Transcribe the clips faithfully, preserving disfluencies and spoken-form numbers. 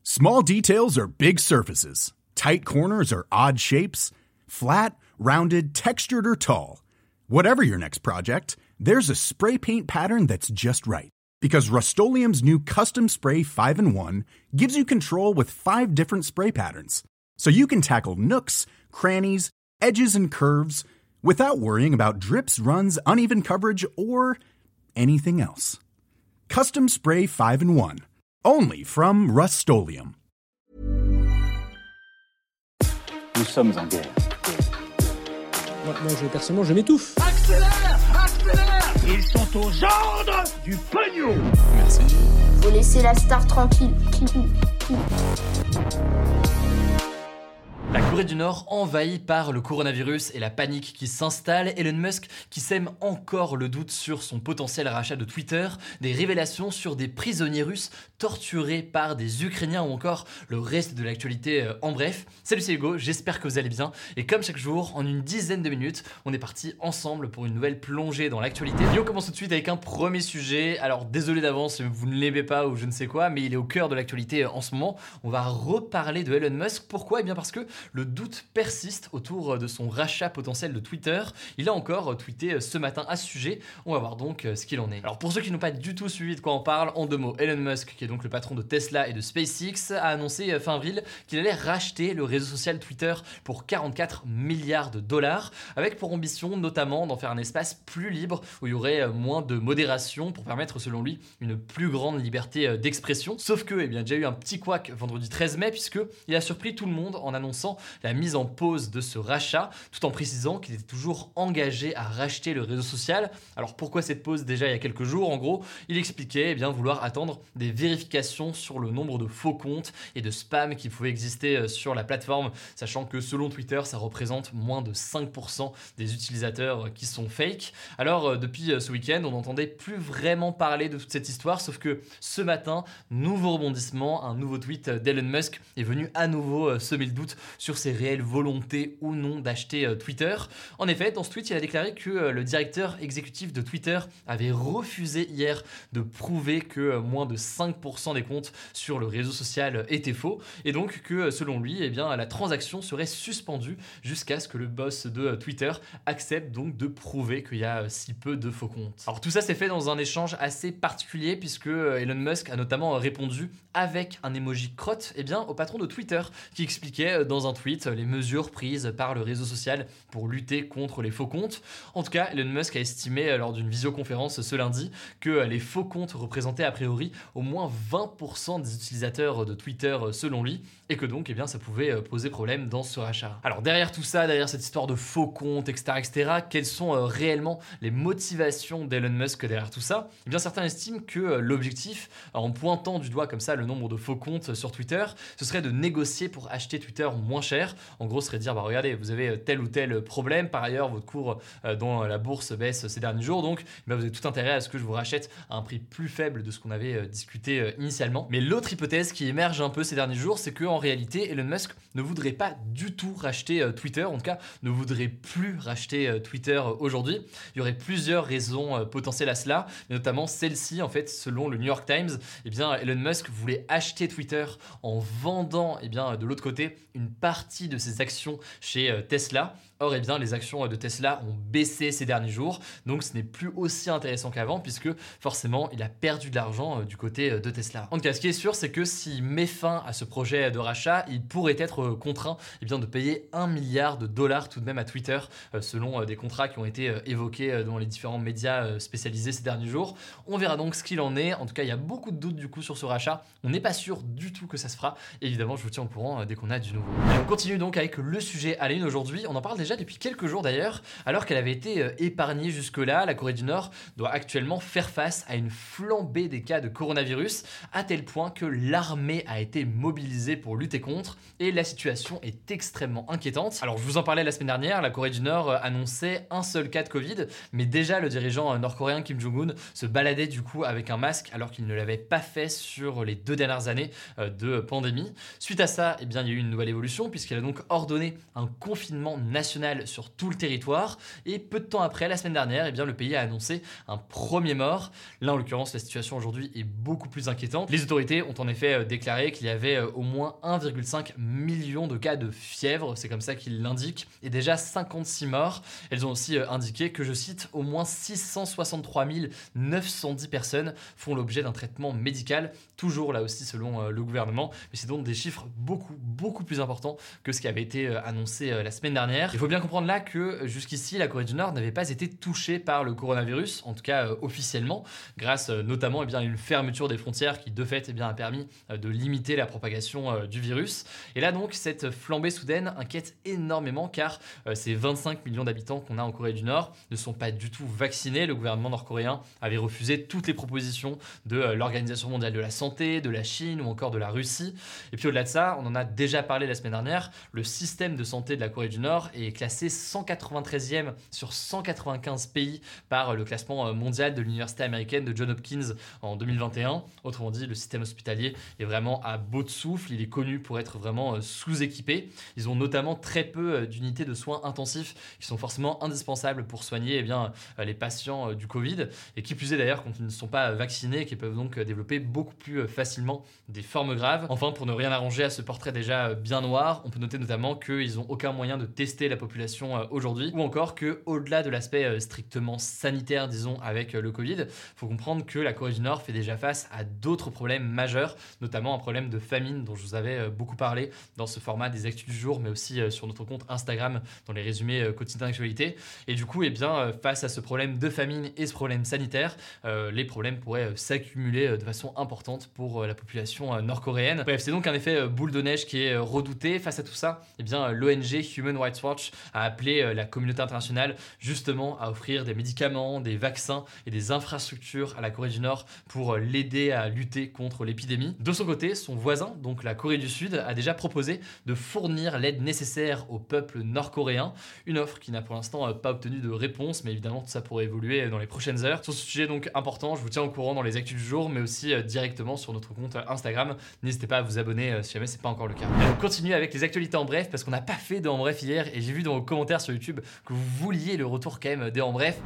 Small details are big surfaces. Tight corners are odd shapes. Flat, rounded, textured, or tall. Whatever your next project, there's a spray paint pattern that's just right. Because Rust-Oleum's new Custom Spray five in one gives you control with five different spray patterns. So you can tackle nooks, crannies, edges, and curves without worrying about drips, runs, uneven coverage, or anything else. Custom Spray five in one. Only from Rust-Oleum. Nous sommes en guerre. Moi, moi je, personnellement, je m'étouffe. Accélère, accélère. Ils sont aux ordres du pognon. Merci. Faut laisser la star tranquille. La Corée du Nord envahie par le coronavirus et la panique qui s'installe, Elon Musk qui sème encore le doute sur son potentiel rachat de Twitter, des révélations sur des prisonniers russes torturés par des Ukrainiens ou encore le reste de l'actualité euh, en bref. Salut, c'est Hugo, j'espère que vous allez bien et comme chaque jour, en une dizaine de minutes, on est parti ensemble pour une nouvelle plongée dans l'actualité. Et on commence tout de suite avec un premier sujet. Alors désolé d'avance si vous ne l'aimez pas ou je ne sais quoi, mais il est au cœur de l'actualité en ce moment. On va reparler de Elon Musk. Pourquoi ? Eh bien parce que le doute persiste autour de son rachat potentiel de Twitter. Il a encore tweeté ce matin à ce sujet. On va voir donc ce qu'il en est. Alors pour ceux qui n'ont pas du tout suivi de quoi on parle, en deux mots, Elon Musk, qui est donc le patron de Tesla et de SpaceX, a annoncé fin avril qu'il allait racheter le réseau social Twitter pour quarante-quatre milliards de dollars, avec pour ambition notamment d'en faire un espace plus libre où il y aurait moins de modération pour permettre selon lui une plus grande liberté d'expression. Sauf que, eh bien, déjà eu un petit couac vendredi treize mai puisque il a surpris tout le monde en annonçant la mise en pause de ce rachat, tout en précisant qu'il était toujours engagé à racheter le réseau social. Alors pourquoi cette pause déjà il y a quelques jours ? En gros, il expliquait eh bien, vouloir attendre des vérifications sur le nombre de faux comptes et de spam qui pouvaient exister sur la plateforme, sachant que selon Twitter, ça représente moins de cinq pour cent des utilisateurs qui sont fake. Alors depuis ce week-end, on n'entendait plus vraiment parler de toute cette histoire, sauf que ce matin, nouveau rebondissement, un nouveau tweet d'Elon Musk est venu à nouveau semer le doute sur ses réelle volonté ou non d'acheter euh, Twitter. En effet, dans ce tweet, il a déclaré que euh, le directeur exécutif de Twitter avait refusé hier de prouver que euh, moins de cinq pour cent des comptes sur le réseau social euh, étaient faux et donc que euh, selon lui, eh bien, la transaction serait suspendue jusqu'à ce que le boss de euh, Twitter accepte donc de prouver qu'il y a euh, si peu de faux comptes. Alors tout ça s'est fait dans un échange assez particulier puisque euh, Elon Musk a notamment euh, répondu avec un emoji crotte eh bien, au patron de Twitter qui expliquait euh, dans un tweet les mesures prises par le réseau social pour lutter contre les faux comptes. En tout cas, Elon Musk a estimé lors d'une visioconférence ce lundi que les faux comptes représentaient a priori au moins vingt pour cent des utilisateurs de Twitter selon lui et que donc eh bien, ça pouvait poser problème dans ce rachat. Alors derrière tout ça, derrière cette histoire de faux comptes, et cetera, et cetera, quelles sont euh, réellement les motivations d'Elon Musk derrière tout ça ? Eh bien, certains estiment que euh, l'objectif, en pointant du doigt comme ça le nombre de faux comptes sur Twitter, ce serait de négocier pour acheter Twitter moins cher. En gros, ce serait de dire, bah regardez, vous avez tel ou tel problème, par ailleurs, votre cours euh, dans la bourse baisse ces derniers jours, donc bah, vous avez tout intérêt à ce que je vous rachète à un prix plus faible de ce qu'on avait euh, discuté euh, initialement. Mais l'autre hypothèse qui émerge un peu ces derniers jours, c'est qu'en réalité, Elon Musk ne voudrait pas du tout racheter euh, Twitter, en tout cas, ne voudrait plus racheter euh, Twitter euh, aujourd'hui. Il y aurait plusieurs raisons euh, potentielles à cela, mais notamment celle-ci, en fait, selon le New York Times, eh bien, Elon Musk voulait acheter Twitter en vendant eh bien, de l'autre côté une partie de ses actions chez euh, Tesla. Or, eh bien, les actions de Tesla ont baissé ces derniers jours, donc ce n'est plus aussi intéressant qu'avant puisque forcément, il a perdu de l'argent du côté de Tesla. En tout cas, ce qui est sûr, c'est que s'il met fin à ce projet de rachat, il pourrait être contraint eh bien, de payer un milliard de dollars tout de même à Twitter, selon des contrats qui ont été évoqués dans les différents médias spécialisés ces derniers jours. On verra donc ce qu'il en est. En tout cas, il y a beaucoup de doutes du coup sur ce rachat. On n'est pas sûr du tout que ça se fera. Évidemment, je vous tiens au courant dès qu'on a du nouveau. Et on continue donc avec le sujet à la une aujourd'hui. On en parle déjà depuis quelques jours d'ailleurs, alors qu'elle avait été épargnée jusque-là. La Corée du Nord doit actuellement faire face à une flambée des cas de coronavirus, à tel point que l'armée a été mobilisée pour lutter contre, et la situation est extrêmement inquiétante. Alors je vous en parlais la semaine dernière, la Corée du Nord annonçait un seul cas de Covid, mais déjà le dirigeant nord-coréen Kim Jong-un se baladait du coup avec un masque, alors qu'il ne l'avait pas fait sur les deux dernières années de pandémie. Suite à ça, eh bien, il y a eu une nouvelle évolution, puisqu'il a donc ordonné un confinement national nationale sur tout le territoire. Et peu de temps après, la semaine dernière, eh bien, le pays a annoncé un premier mort. Là, en l'occurrence, la situation aujourd'hui est beaucoup plus inquiétante. Les autorités ont en effet déclaré qu'il y avait au moins un virgule cinq million de cas de fièvre, c'est comme ça qu'ils l'indiquent, et déjà cinquante-six morts. Elles ont aussi indiqué que, je cite, au moins six cent soixante-trois mille neuf cent dix personnes font l'objet d'un traitement médical, toujours là aussi selon le gouvernement, mais c'est donc des chiffres beaucoup, beaucoup plus importants que ce qui avait été annoncé la semaine dernière. Il faut bien comprendre là que jusqu'ici, la Corée du Nord n'avait pas été touchée par le coronavirus, en tout cas euh, officiellement, grâce euh, notamment eh bien, à une fermeture des frontières qui de fait eh bien, a permis euh, de limiter la propagation euh, du virus. Et là donc, cette flambée soudaine inquiète énormément car euh, ces vingt-cinq millions d'habitants qu'on a en Corée du Nord ne sont pas du tout vaccinés. Le gouvernement nord-coréen avait refusé toutes les propositions de euh, l'Organisation mondiale de la santé, de la Chine ou encore de la Russie. Et puis au-delà de ça, on en a déjà parlé la semaine dernière, le système de santé de la Corée du Nord est classé cent quatre-vingt-treizième sur cent quatre-vingt-quinze pays par le classement mondial de l'université américaine de Johns Hopkins en deux mille vingt et un. Autrement dit, le système hospitalier est vraiment à bout de souffle, il est connu pour être vraiment sous-équipé. Ils ont notamment très peu d'unités de soins intensifs qui sont forcément indispensables pour soigner eh bien, les patients du Covid, et qui plus est d'ailleurs quand ils ne sont pas vaccinés, qui peuvent donc développer beaucoup plus facilement des formes graves. Enfin, pour ne rien arranger à ce portrait déjà bien noir, on peut noter notamment qu'ils n'ont aucun moyen de tester la population aujourd'hui, ou encore que, au-delà de l'aspect strictement sanitaire, disons, avec le Covid, il faut comprendre que la Corée du Nord fait déjà face à d'autres problèmes majeurs, notamment un problème de famine dont je vous avais beaucoup parlé dans ce format des Actus du jour, mais aussi sur notre compte Instagram dans les résumés quotidiens d'actualité. Et du coup, eh bien, face à ce problème de famine et ce problème sanitaire, euh, les problèmes pourraient s'accumuler de façon importante pour la population nord-coréenne. Bref, c'est donc un effet boule de neige qui est redouté. Face à tout ça, eh bien, l'O N G Human Rights Watch a appelé la communauté internationale justement à offrir des médicaments, des vaccins et des infrastructures à la Corée du Nord pour l'aider à lutter contre l'épidémie. De son côté, son voisin, donc la Corée du Sud, a déjà proposé de fournir l'aide nécessaire au peuple nord-coréen, une offre qui n'a pour l'instant pas obtenu de réponse, mais évidemment tout ça pourrait évoluer dans les prochaines heures. Sur ce sujet donc important, je vous tiens au courant dans les actus du jour, mais aussi directement sur notre compte Instagram. N'hésitez pas à vous abonner si jamais c'est pas encore le cas. Allez, on continue avec les actualités en bref, parce qu'on n'a pas fait de en bref hier, et j'ai vu dans vos commentaires sur YouTube que vous vouliez le retour quand même des en bref.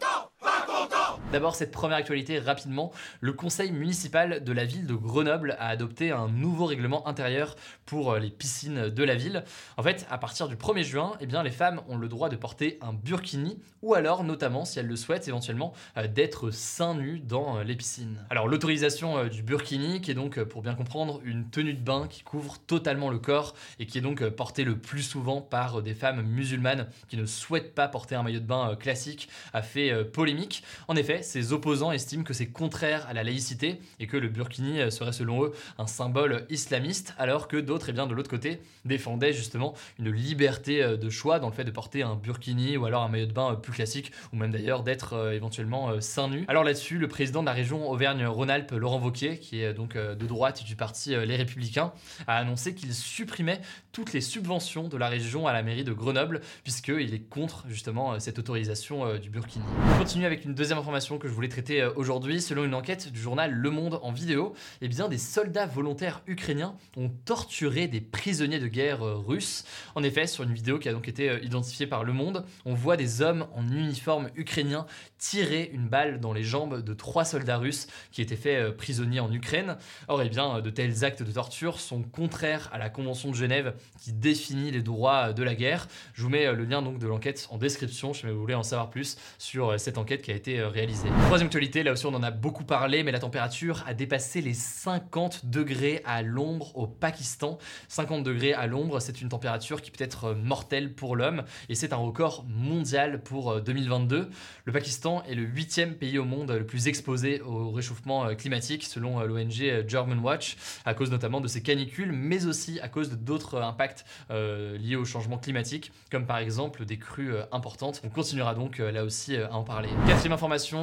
D'abord, cette première actualité rapidement, le conseil municipal de la ville de Grenoble a adopté un nouveau règlement intérieur pour les piscines de la ville. En fait, à partir du premier juin, eh bien, les femmes ont le droit de porter un burkini ou alors, notamment, si elles le souhaitent éventuellement, d'être seins nus dans les piscines. Alors, l'autorisation du burkini, qui est donc, pour bien comprendre, une tenue de bain qui couvre totalement le corps et qui est donc portée le plus souvent par des femmes musulmanes qui ne souhaitent pas porter un maillot de bain classique, a fait polémique. En effet, ses opposants estiment que c'est contraire à la laïcité et que le burkini serait selon eux un symbole islamiste, alors que d'autres, eh bien, de l'autre côté, défendaient justement une liberté de choix dans le fait de porter un burkini ou alors un maillot de bain plus classique, ou même d'ailleurs d'être euh, éventuellement euh, seins nus. Alors là-dessus, le président de la région Auvergne-Rhône-Alpes, Laurent Wauquiez, qui est donc euh, de droite du parti euh, Les Républicains, a annoncé qu'il supprimait toutes les subventions de la région à la mairie de Grenoble, puisqu'il est contre justement euh, cette autorisation euh, du burkini. On continue avec une deuxième information que je voulais traiter aujourd'hui. Selon une enquête du journal Le Monde en vidéo, eh bien, des soldats volontaires ukrainiens ont torturé des prisonniers de guerre russes. En effet, sur une vidéo qui a donc été identifiée par Le Monde, on voit des hommes en uniforme ukrainien tirer une balle dans les jambes de trois soldats russes qui étaient faits prisonniers en Ukraine. Or, eh bien, de tels actes de torture sont contraires à la Convention de Genève qui définit les droits de la guerre. Je vous mets le lien donc de l'enquête en description si vous voulez en savoir plus sur cette enquête qui a été réalisée. Troisième actualité, là aussi on en a beaucoup parlé, mais la température a dépassé les cinquante degrés à l'ombre au Pakistan. cinquante degrés à l'ombre, c'est une température qui peut être mortelle pour l'homme et c'est un record mondial pour deux mille vingt-deux. Le Pakistan est le huitième pays au monde le plus exposé au réchauffement climatique selon l'O N G German Watch, à cause notamment de ces canicules, mais aussi à cause d'autres impacts euh, liés au changement climatique, comme par exemple des crues importantes. On continuera donc là aussi à en parler. Quatrième information,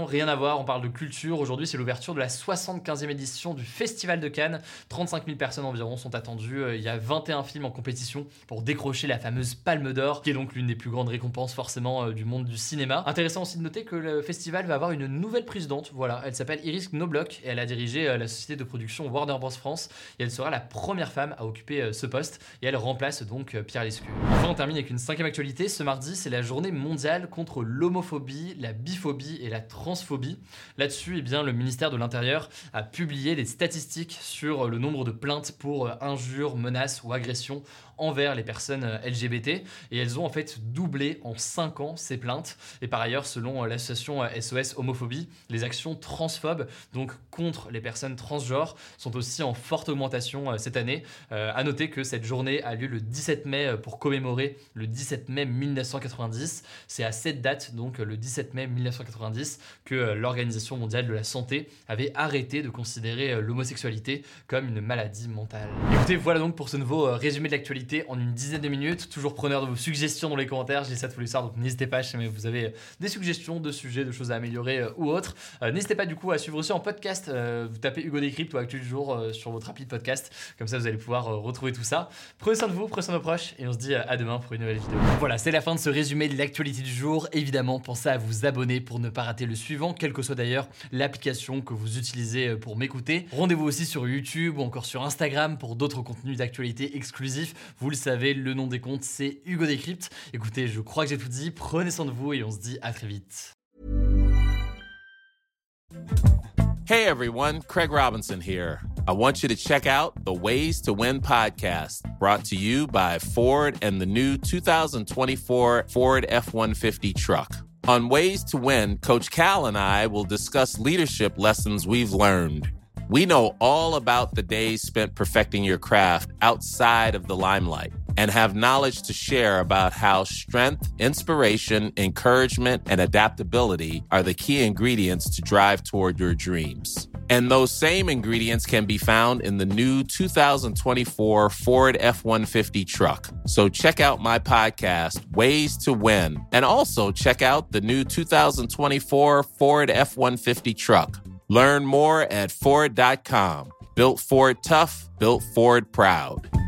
attention, rien à voir, on parle de culture. Aujourd'hui, c'est l'ouverture de la soixante-quinzième édition du Festival de Cannes. trente-cinq mille personnes environ sont attendues. Il y a vingt et un films en compétition pour décrocher la fameuse Palme d'Or, qui est donc l'une des plus grandes récompenses forcément du monde du cinéma. Intéressant aussi de noter que le festival va avoir une nouvelle présidente. Voilà, elle s'appelle Iris Knobloch et elle a dirigé la société de production Warner Bros France. Et elle sera la première femme à occuper ce poste. Et elle remplace donc Pierre Lescure. Enfin, on termine avec une cinquième actualité. Ce mardi, c'est la journée mondiale contre l'homophobie, la biphobie et la transphobie. Là-dessus, eh bien, le ministère de l'Intérieur a publié des statistiques sur le nombre de plaintes pour injures, menaces ou agressions envers les personnes L G B T, et elles ont en fait doublé en cinq ans ces plaintes. Et par ailleurs, selon l'association S O S Homophobie, les actions transphobes, donc contre les personnes transgenres, sont aussi en forte augmentation cette année. Euh, à noter que cette journée a lieu le dix-sept mai pour commémorer le dix-sept mai mille neuf cent quatre-vingt-dix. C'est à cette date, donc le dix-sept mai mille neuf cent quatre-vingt-dix, que l'Organisation mondiale de la santé avait arrêté de considérer l'homosexualité comme une maladie mentale. Écoutez, voilà donc pour ce nouveau résumé de l'actualité en une dizaine de minutes. Toujours preneur de vos suggestions dans les commentaires, je lis ça tous les soirs, donc n'hésitez pas si jamais vous avez des suggestions de sujets, de choses à améliorer euh, ou autres. Euh, n'hésitez pas du coup à suivre aussi en podcast, euh, vous tapez Hugo Décrypte ou Actu du jour euh, sur votre appli de podcast, comme ça vous allez pouvoir euh, retrouver tout ça. Prenez soin de vous, prenez soin de vos proches et on se dit à demain pour une nouvelle vidéo. Voilà, c'est la fin de ce résumé de l'actualité du jour. Évidemment, pensez à vous abonner pour ne pas rater le suivant, quelle que soit d'ailleurs l'application que vous utilisez pour m'écouter. Rendez-vous aussi sur YouTube ou encore sur Instagram pour d'autres contenus d'actualité exclusifs. Vous le savez, le nom des comptes, c'est Hugo Décrypte. Écoutez, je crois que j'ai tout dit. Prenez soin de vous et on se dit à très vite. Hey everyone, Craig Robinson here. I want you to check out the Ways to Win podcast, brought to you by Ford and the new two thousand twenty-four Ford F one fifty truck. On Ways to Win, Coach Cal and I will discuss leadership lessons we've learned. We know all about the days spent perfecting your craft outside of the limelight and have knowledge to share about how strength, inspiration, encouragement, and adaptability are the key ingredients to drive toward your dreams. And those same ingredients can be found in the new two thousand twenty-four Ford F one fifty truck. So check out my podcast, Ways to Win, and also check out the new two thousand twenty-four Ford F one fifty truck. Learn more at Ford dot com. Built Ford tough, built Ford proud.